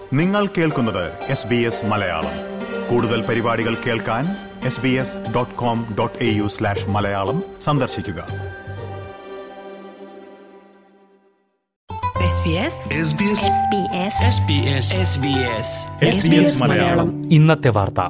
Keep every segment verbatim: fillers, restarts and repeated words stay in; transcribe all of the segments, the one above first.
നിങ്ങൾ കേൾക്കുന്നത് S B S Malayalam. കൂടുതൽ പരിപാടികൾ കേൾക്കാൻ S B S dot com dot A U slash Malayalam സന്ദർശിക്കുക. മലയാളം ഇന്നത്തെ വാർത്ത.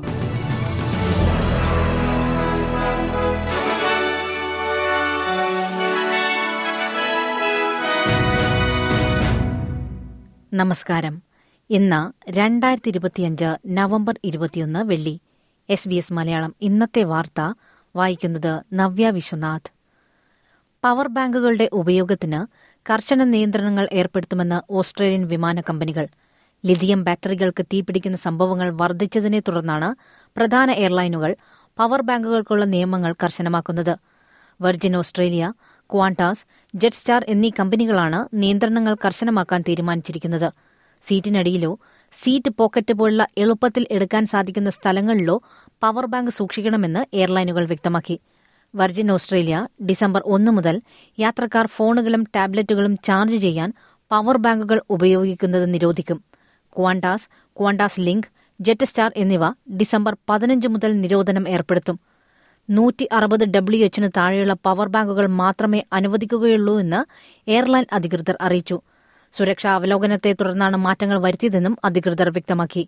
നമസ്കാരം. ഇന്ന് രണ്ടായിരത്തി ഇരുപത്തിയഞ്ച് നവംബർ ഇരുപത്തിയൊന്ന് വെള്ളി. എസ് ബി എസ് മലയാളം ഇന്നത്തെ വാർത്ത വായിക്കുന്നത് നവ്യ വിശ്വനാഥ്. പവർ ബാങ്കുകളുടെ ഉപയോഗത്തിന് കർശന നിയന്ത്രണങ്ങൾ ഏർപ്പെടുത്തുമെന്ന് ഓസ്ട്രേലിയൻ വിമാന കമ്പനികൾ. ലിഥിയം ബാറ്ററികൾക്ക് തീപിടിക്കുന്ന സംഭവങ്ങൾ വർദ്ധിച്ചതിനെ തുടർന്നാണ് പ്രധാന എയർലൈനുകൾ പവർ ബാങ്കുകൾക്കുള്ള നിയമങ്ങൾ കർശനമാക്കുന്നത്. Virgin Australia, Qantas, Jetstar എന്നീ കമ്പനികളാണ് നിയന്ത്രണങ്ങൾ കർശനമാക്കാൻ തീരുമാനിച്ചിരിക്കുന്നത്. സീറ്റിനടിയിലോ സീറ്റ് പോക്കറ്റ് പോലുള്ള എളുപ്പത്തിൽ എടുക്കാൻ സാധിക്കുന്ന സ്ഥലങ്ങളിലോ പവർ ബാങ്ക് സൂക്ഷിക്കണമെന്ന് എയർലൈനുകൾ വ്യക്തമാക്കി. വെർജിൻ ഓസ്ട്രേലിയ ഡിസംബർ ഒന്ന് മുതൽ യാത്രക്കാർ ഫോണുകളും ടാബ്ലറ്റുകളും ചാർജ് ചെയ്യാൻ പവർ ബാങ്കുകൾ ഉപയോഗിക്കുന്നത് നിരോധിക്കും. Qantas, Qantas link, Jetstar എന്നിവ ഡിസംബർ പതിനഞ്ച് മുതൽ നിരോധനം ഏർപ്പെടുത്തും. നൂറ്റി അറുപത് ഡബ്ല്യു എച്ചിന് താഴെയുള്ള പവർ ബാങ്കുകൾ മാത്രമേ അനുവദിക്കുകയുള്ളൂ എന്ന് എയർലൈൻ അധികൃതർ അറിയിച്ചു. സുരക്ഷാ അവലോകനത്തെ തുടർന്നാണ് മാറ്റങ്ങൾ വരുത്തിയതെന്നും അധികൃതർ വ്യക്തമാക്കി.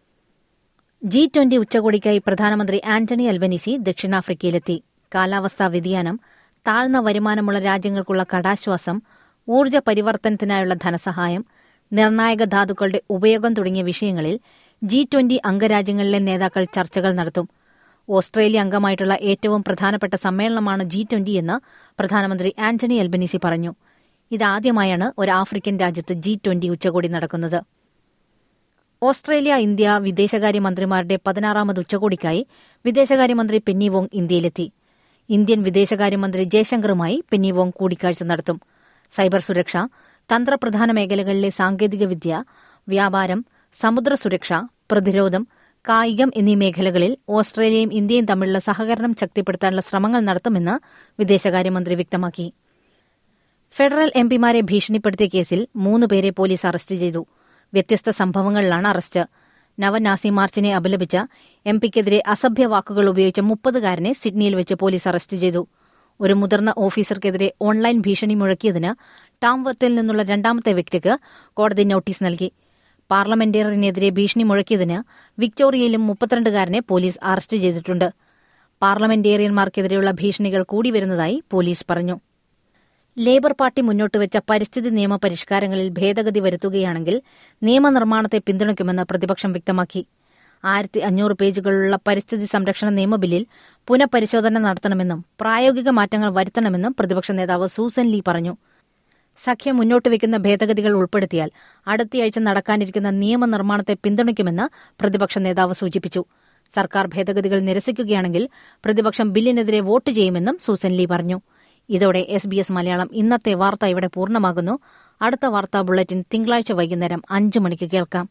ജി ട്വന്റി ഉച്ചകോടിക്കായി പ്രധാനമന്ത്രി ആന്റണി അൽബനീസി ദക്ഷിണാഫ്രിക്കയിലെത്തി. കാലാവസ്ഥാ വ്യതിയാനം, താഴ്ന്ന വരുമാനമുള്ള രാജ്യങ്ങൾക്കുള്ള കടാശ്വാസം, ഊർജ്ജ പരിവർത്തനത്തിനായുള്ള ധനസഹായം, നിർണായക ധാതുക്കളുടെ ഉപയോഗം തുടങ്ങിയ വിഷയങ്ങളിൽ ജി ട്വന്റി അംഗരാജ്യങ്ങളിലെ നേതാക്കൾ ചർച്ചകൾ നടത്തും. ഓസ്ട്രേലിയ അംഗമായിട്ടുള്ള ഏറ്റവും പ്രധാനപ്പെട്ട സമ്മേളനമാണ് ജി ട്വന്റി എന്ന് പ്രധാനമന്ത്രി ആന്റണി അൽബനീസി പറഞ്ഞു. ഇതാദ്യമായാണ് ഒരു ആഫ്രിക്കൻ രാജ്യത്ത് ജി ട്വന്റി ഉച്ചകോടി നടക്കുന്നത്. ഓസ്ട്രേലിയ ഇന്ത്യ വിദേശകാര്യമന്ത്രിമാരുടെ പതിനാറാമത് ഉച്ചകോടിക്കായി വിദേശകാര്യമന്ത്രി പെന്നി വോങ് ഇന്ത്യയിലെത്തി. ഇന്ത്യൻ വിദേശകാര്യമന്ത്രി ജയശങ്കറുമായി പെന്നി വോങ് കൂടിക്കാഴ്ച നടത്തും. സൈബർ സുരക്ഷ, തന്ത്രപ്രധാന മേഖലകളിലെ സാങ്കേതികവിദ്യ, വ്യാപാരം, സമുദ്ര സുരക്ഷ, പ്രതിരോധം, കായികം എന്നീ മേഖലകളിൽ ഓസ്ട്രേലിയയും ഇന്ത്യയും തമ്മിലുള്ള സഹകരണം ശക്തിപ്പെടുത്താനുള്ള ശ്രമങ്ങൾ നടത്തുമെന്ന് വിദേശകാര്യമന്ത്രി വ്യക്തമാക്കി. ഫെഡറൽ എംപിമാരെ ഭീഷണിപ്പെടുത്തിയ കേസിൽ മൂന്ന് പേരെ പോലീസ് അറസ്റ്റ് ചെയ്തു. വ്യത്യസ്ത സംഭവങ്ങളിലാണ് അറസ്റ്റ്. നവനാസി മാർച്ചിനെ അപലപിച്ച എംപിക്കെതിരെ അസഭ്യ വാക്കുകൾ ഉപയോഗിച്ച മുപ്പതുകാരനെ സിഡ്നിയിൽ വെച്ച് പോലീസ് അറസ്റ്റ് ചെയ്തു. ഒരു മുതിർന്ന ഓഫീസർക്കെതിരെ ഓൺലൈൻ ഭീഷണി മുഴക്കിയതിന് ടാംവർത്തിൽ നിന്നുള്ള രണ്ടാമത്തെ വ്യക്തിക്ക് കോടതി നോട്ടീസ് നൽകി. പാർലമെന്റേറിയനെതിരെ ഭീഷണി മുഴക്കിയതിന് വിക്ടോറിയയിലും മുപ്പത്തിരണ്ടുകാരനെ പോലീസ് അറസ്റ്റ് ചെയ്തിട്ടുണ്ട്. പാർലമെന്റേറിയന്മാർക്കെതിരെയുള്ള ഭീഷണികൾ കൂടി വരുന്നതായി പോലീസ് പറഞ്ഞു. ലേബർ പാർട്ടി മുന്നോട്ടുവച്ച പരിസ്ഥിതി നിയമ പരിഷ്കാരങ്ങളിൽ ഭേദഗതി വരുത്തുകയാണെങ്കിൽ നിയമനിർമ്മാണത്തെ പിന്തുണയ്ക്കുമെന്ന് പ്രതിപക്ഷം വ്യക്തമാക്കി. ആയിരത്തി അഞ്ഞൂറ് പേജുകളുള്ള പരിസ്ഥിതി സംരക്ഷണ നിയമബില്ലിൽ പുനഃപരിശോധന നടത്തണമെന്നും പ്രായോഗിക മാറ്റങ്ങൾ വരുത്തണമെന്നും പ്രതിപക്ഷ നേതാവ് സൂസൻ ലീ പറഞ്ഞു. സഖ്യം മുന്നോട്ടുവയ്ക്കുന്ന ഭേദഗതികൾ ഉൾപ്പെടുത്തിയാൽ അടുത്തയാഴ്ച നടക്കാനിരിക്കുന്ന നിയമനിർമ്മാണത്തെ പിന്തുണയ്ക്കുമെന്ന് പ്രതിപക്ഷ നേതാവ് സൂചിപ്പിച്ചു. സർക്കാർ ഭേദഗതികൾ നിരസിക്കുകയാണെങ്കിൽ പ്രതിപക്ഷം ബില്ലിനെതിരെ വോട്ട് ചെയ്യുമെന്നും സൂസൻ ലീ പറഞ്ഞു. ഇതോടെ എസ് ബി എസ് മലയാളം ഇന്നത്തെ വാർത്ത ഇവിടെ പൂർണ്ണമാകുന്നു. അടുത്ത വാർത്താ ബുള്ളറ്റിൻ തിങ്കളാഴ്ച വൈകുന്നേരം അഞ്ചു മണിക്ക് കേൾക്കാം.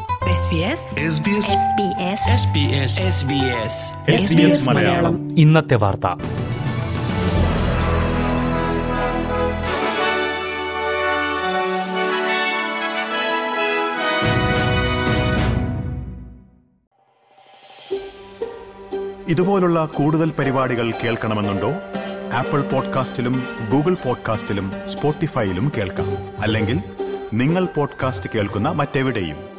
ഇന്നത്തെ വാർത്ത. ഇതുപോലുള്ള കൂടുതൽ പരിപാടികൾ കേൾക്കണമെന്നുണ്ടോ? ആപ്പിൾ പോഡ്കാസ്റ്റിലും ഗൂഗിൾ പോഡ്കാസ്റ്റിലും സ്പോട്ടിഫൈയിലും കേൾക്കാം. അല്ലെങ്കിൽ നിങ്ങൾ പോഡ്കാസ്റ്റ് കേൾക്കുന്ന മറ്റെവിടെയും